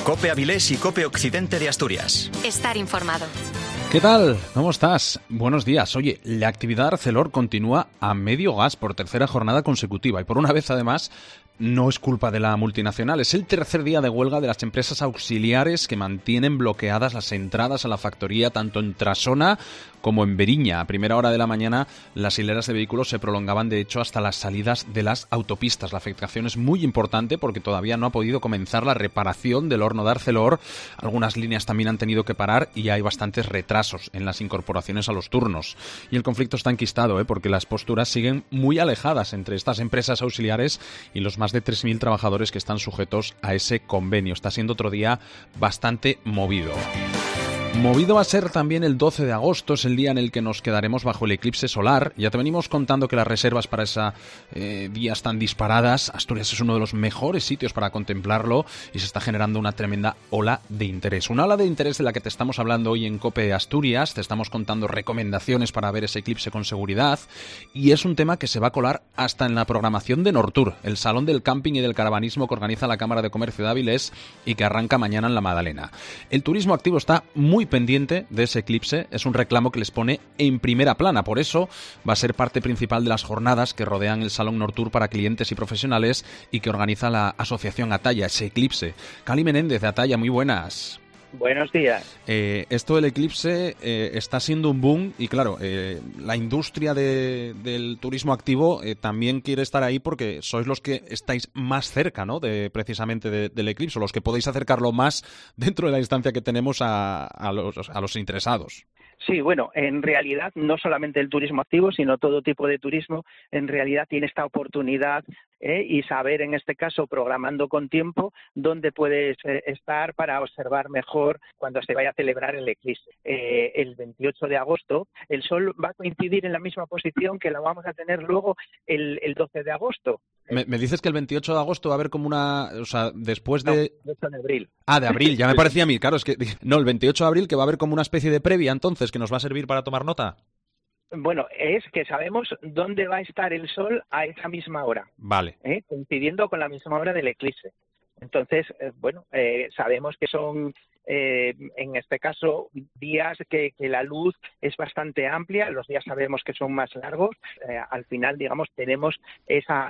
COPE Avilés y COPE Occidente de Asturias. Estar informado. ¿Qué tal? ¿Cómo estás? Buenos días. Oye, la actividad Arcelor continúa a medio gas por tercera jornada consecutiva y por una vez además no es culpa de la multinacional. Es el tercer día de huelga de las empresas auxiliares que mantienen bloqueadas las entradas a la factoría tanto en Trasona como en Beriña. A primera hora de la mañana las hileras de vehículos se prolongaban de hecho hasta las salidas de las autopistas. La afectación es muy importante porque todavía no ha podido comenzar la reparación del horno de Arcelor. Algunas líneas también han tenido que parar y hay bastantes retrasos en las incorporaciones a los turnos. Y el conflicto está enquistado, porque las posturas siguen muy alejadas entre estas empresas auxiliares y los más de 3.000 trabajadores que están sujetos a ese convenio. Está siendo otro día bastante movido. Movido va a ser también el 12 de agosto, es el día en el que nos quedaremos bajo el eclipse solar. Ya te venimos contando que las reservas para ese día están disparadas. Asturias es uno de los mejores sitios para contemplarlo y se está generando una tremenda ola de interés. Una ola de interés de la que te estamos hablando hoy en COPE Asturias. Te estamos contando recomendaciones para ver ese eclipse con seguridad y es un tema que se va a colar hasta en la programación de Nortur, el salón del camping y del caravanismo que organiza la Cámara de Comercio de Avilés y que arranca mañana en la Madalena. El turismo activo está muy pendiente de ese eclipse, es un reclamo que les pone en primera plana, por eso va a ser parte principal de las jornadas que rodean el Salón Nortur para clientes y profesionales y que organiza la asociación Atalla, ese eclipse. Cali Menéndez de Atalla, muy buenas. Buenos días. Esto del eclipse está siendo un boom y claro, la industria del turismo activo también quiere estar ahí porque sois los que estáis más cerca, ¿no?, precisamente del eclipse, los que podéis acercarlo más dentro de la distancia que tenemos a los interesados. Sí, bueno, en realidad no solamente el turismo activo, sino todo tipo de turismo, en realidad tiene esta oportunidad y saber, en este caso, programando con tiempo, dónde puedes estar para observar mejor cuando se vaya a celebrar el eclipse. El 28 de agosto, el Sol va a coincidir en la misma posición que la vamos a tener luego el 12 de agosto. Me dices que el 28 de agosto va a haber como una... O sea, después de... No, 28 de abril. Ah, de abril, ya me parecía a mí, claro, es que... No, el 28 de abril que va a haber como una especie de previa, entonces, que nos va a servir para tomar nota. Bueno, es que sabemos dónde va a estar el Sol a esa misma hora. Vale. Coincidiendo con la misma hora del eclipse. Entonces, sabemos que son, en este caso, días que la luz es bastante amplia. Los días sabemos que son más largos. Al final, digamos, tenemos esa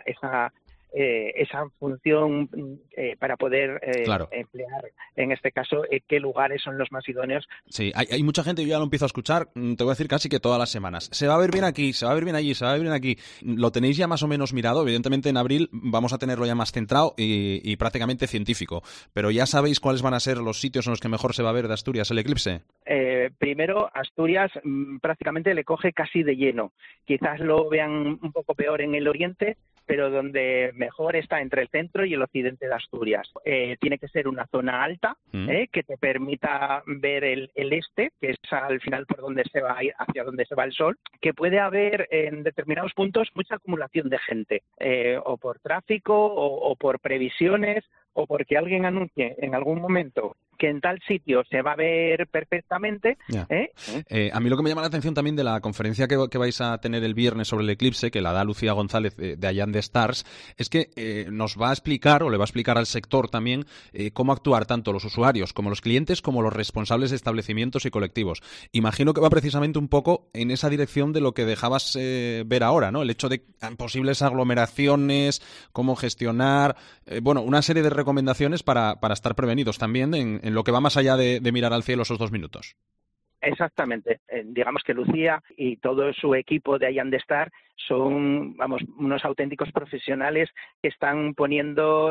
función para poder claro, emplear, en este caso, qué lugares son los más idóneos. Sí, hay mucha gente, yo ya lo empiezo a escuchar, te voy a decir casi que todas las semanas. Se va a ver bien aquí, se va a ver bien allí, se va a ver bien aquí. ¿Lo tenéis ya más o menos mirado? Evidentemente en abril vamos a tenerlo ya más centrado y prácticamente científico. Pero ¿ya sabéis cuáles van a ser los sitios en los que mejor se va a ver de Asturias el eclipse? Primero, Asturias prácticamente le coge casi de lleno. Quizás lo vean un poco peor en el oriente, pero donde mejor está entre el centro y el occidente de Asturias. Tiene que ser una zona alta, que te permita ver el este, que es al final por donde se va, hacia donde se va el Sol, que puede haber en determinados puntos mucha acumulación de gente, o por tráfico, o por previsiones, o porque alguien anuncie en algún momento que en tal sitio se va a ver perfectamente. A mí lo que me llama la atención también de la conferencia que vais a tener el viernes sobre el eclipse, que la da Lucía González de Allende Stars, es que nos va a explicar, o le va a explicar al sector también, cómo actuar tanto los usuarios como los clientes como los responsables de establecimientos y colectivos. Imagino que va precisamente un poco en esa dirección de lo que dejabas ver ahora, ¿no? El hecho de posibles aglomeraciones, cómo gestionar, una serie de recomendaciones para estar prevenidos también en lo que va más allá de mirar al cielo esos 2 minutos. Exactamente. Digamos que Lucía y todo su equipo de Allende Star son, unos auténticos profesionales que están poniendo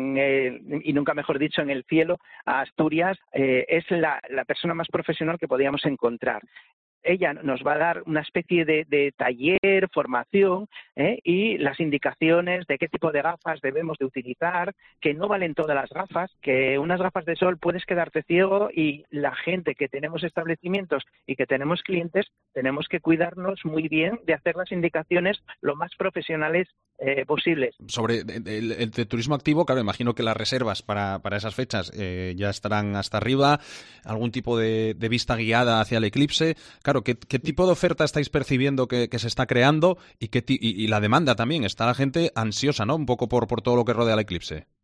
y nunca mejor dicho, en el cielo a Asturias. Es la persona más profesional que podíamos encontrar. Ella nos va a dar una especie de taller, formación, y las indicaciones de qué tipo de gafas debemos de utilizar, que no valen todas las gafas, que unas gafas de sol puedes quedarte ciego y la gente que tenemos establecimientos y que tenemos clientes tenemos que cuidarnos muy bien de hacer las indicaciones lo más profesionales posibles. Sobre el turismo activo, claro, imagino que las reservas para esas fechas ya estarán hasta arriba, algún tipo de vista guiada hacia el eclipse. Claro, ¿qué tipo de oferta estáis percibiendo que se está creando y la demanda también? Está la gente ansiosa, ¿no? Un poco por todo lo que rodea el eclipse.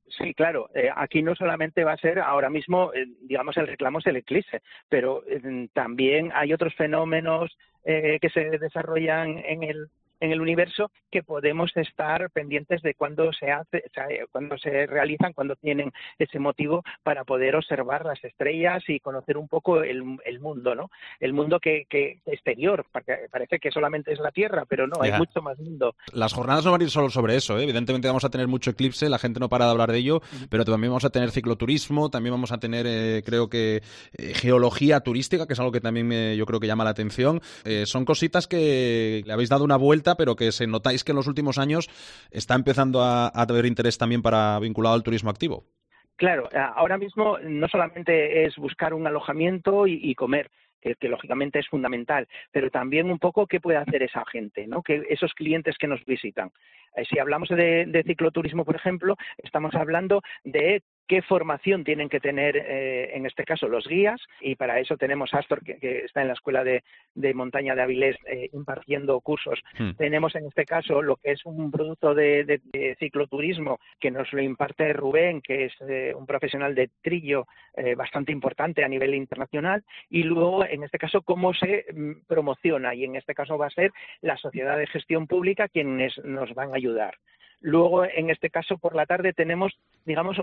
Sí, claro. Aquí no solamente va a ser ahora mismo, digamos, el reclamo es el eclipse, pero también hay otros fenómenos que se desarrollan en el universo que podemos estar pendientes de cuándo se hace, o sea, cuándo se realizan, cuándo tienen ese motivo para poder observar las estrellas y conocer un poco el mundo, ¿no? El mundo que exterior, porque parece que solamente es la Tierra, pero no, hay mucho más mundo. Las jornadas no van a ir solo sobre eso, ¿eh? Evidentemente vamos a tener mucho eclipse, la gente no para de hablar de ello, pero también vamos a tener cicloturismo, también vamos a tener, creo que, geología turística, que es algo que también yo creo que llama la atención. Son cositas que le habéis dado una vuelta, pero que se notáis que en los últimos años está empezando a haber interés también para vinculado al turismo activo. Claro, ahora mismo no solamente es buscar un alojamiento y comer, que lógicamente es fundamental, pero también un poco qué puede hacer esa gente, ¿no? Que esos clientes que nos visitan. Si hablamos de cicloturismo, por ejemplo, estamos hablando de qué formación tienen que tener, en este caso, los guías, y para eso tenemos a Astor, que está en la Escuela de Montaña de Avilés impartiendo cursos. Tenemos en este caso lo que es un producto de cicloturismo que nos lo imparte Rubén, que es un profesional de trillo bastante importante a nivel internacional, y luego, en este caso, cómo se promociona, y en este caso va a ser la Sociedad de Gestión Pública quienes nos van a ayudar. Luego, en este caso, por la tarde tenemos, digamos,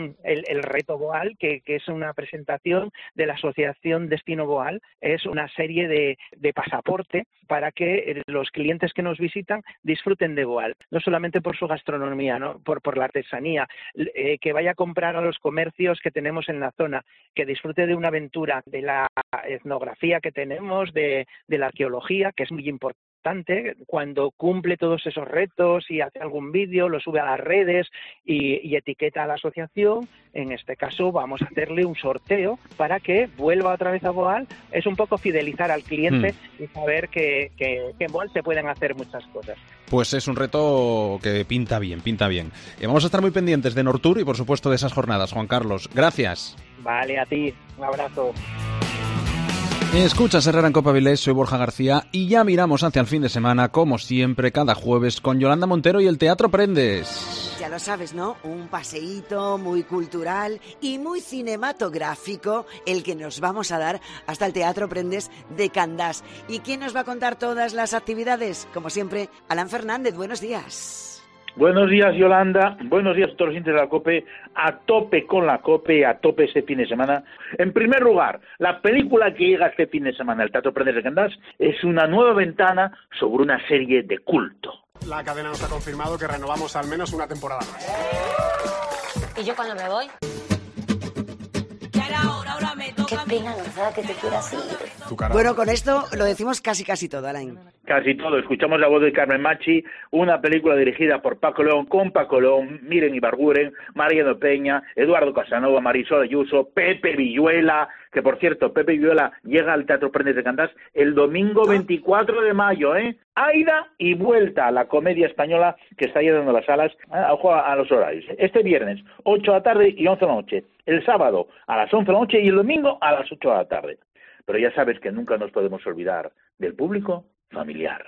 el reto Boal, que es una presentación de la Asociación Destino Boal. Es una serie de pasaporte para que los clientes que nos visitan disfruten de Boal. No solamente por su gastronomía, ¿no? por la artesanía, que vaya a comprar a los comercios que tenemos en la zona, que disfrute de una aventura, de la etnografía que tenemos, de la arqueología, que es muy importante. Cuando cumple todos esos retos y hace algún vídeo, lo sube a las redes y etiqueta a la asociación. En este caso vamos a hacerle un sorteo para que vuelva otra vez a Boal. Es un poco fidelizar al cliente y saber que en Boal se pueden hacer muchas cosas. Pues es un reto que pinta bien, pinta bien. Vamos a estar muy pendientes de Nortur y por supuesto de esas jornadas. Juan Carlos, gracias. Vale, a ti, un abrazo. Escuchas Herrera en Cope Avilés, soy Borja García y ya miramos hacia el fin de semana, como siempre, cada jueves con Yolanda Montero y el Teatro Prendes. Ya lo sabes, ¿no? Un paseíto muy cultural y muy cinematográfico el que nos vamos a dar hasta el Teatro Prendes de Candás. ¿Y quién nos va a contar todas las actividades? Como siempre, Alan Fernández, buenos días. Buenos días, Yolanda. Buenos días a todos los oyentes de la COPE. A tope con la COPE, a tope este fin de semana. En primer lugar, la película que llega este fin de semana al Teatro Prendes de Candás es una nueva ventana sobre una serie de culto. La cadena nos ha confirmado que renovamos al menos una temporada más. ¿Y yo cuando me voy? Qué pena nos da que te quieras ir. Bueno, con esto lo decimos casi todo, Alain. Casi todo. Escuchamos la voz de Carmen Machi, una película dirigida por Paco León, con Paco León, Miren Ibarguren, Mariano Peña, Eduardo Casanova, Marisol Ayuso, Pepe Villuela, que por cierto, Pepe Villuela llega al Teatro Prendes de Candás el domingo 24 de mayo, ¿eh? Ida y vuelta a la comedia española que está llenando las salas. Ojo a los horarios. Este viernes, 8 de la tarde y 11 de la noche. El sábado, a las 11 de la noche y el domingo a las 8 de la tarde. Pero ya sabes que nunca nos podemos olvidar del público familiar.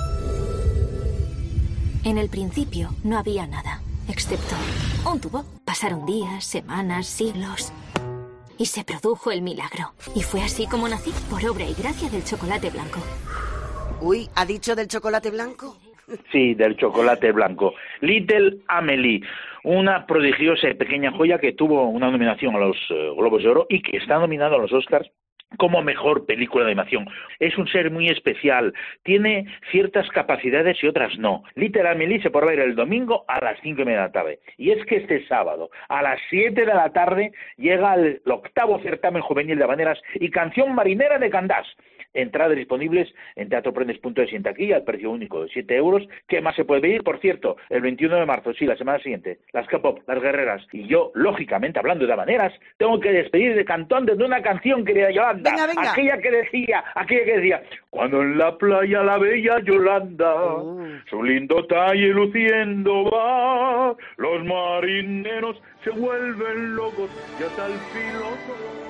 En el principio no había nada, excepto un tubo. Pasaron días, semanas, siglos, y se produjo el milagro. Y fue así como nací, por obra y gracia del chocolate blanco. Uy, ¿ha dicho del chocolate blanco? Sí, del chocolate blanco. Little Amelie, una prodigiosa y pequeña joya que tuvo una nominación a los Globos de Oro y que está nominada a los Oscars como mejor película de animación. Es un ser muy especial, tiene ciertas capacidades y otras no. Little Amelie se podrá ver el domingo a las 5:30 de la tarde. Y es que este sábado, a las 7 de la tarde, llega el 8º certamen juvenil de habaneras y canción marinera de Candás. Entradas disponibles en teatroprendes.es y en taquilla al precio único de 7 euros. ¿Qué más se puede pedir? Por cierto, el 21 de marzo, sí, la semana siguiente, las K-pop, las guerreras. Y yo, lógicamente, hablando de habaneras, tengo que despedir de cantón de una canción, querida Yolanda. Venga. Aquella que decía, cuando en la playa la bella Yolanda, su lindo talle luciendo va, los marineros se vuelven locos y hasta el piloto...